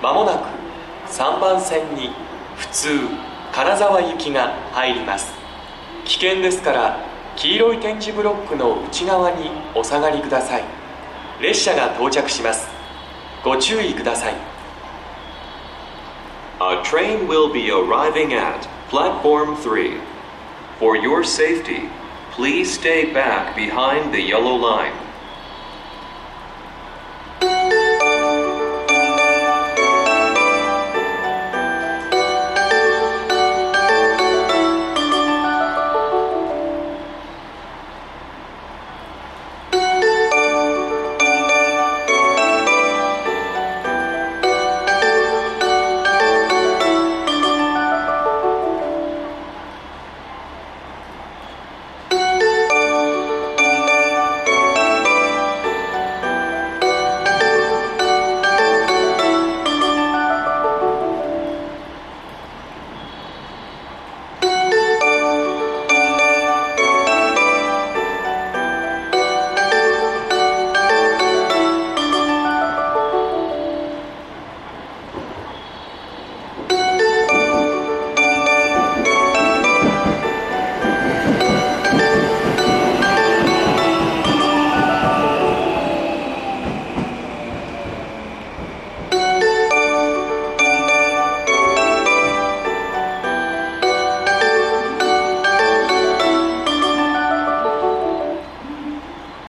まもなく3番線に普通金沢行きが入ります。危険ですから黄色い点字ブロックの内側にお下がりください。列車が到着します。ご注意ください。 A train will be arriving at platform 3. For your safety, please stay back behind the yellow line.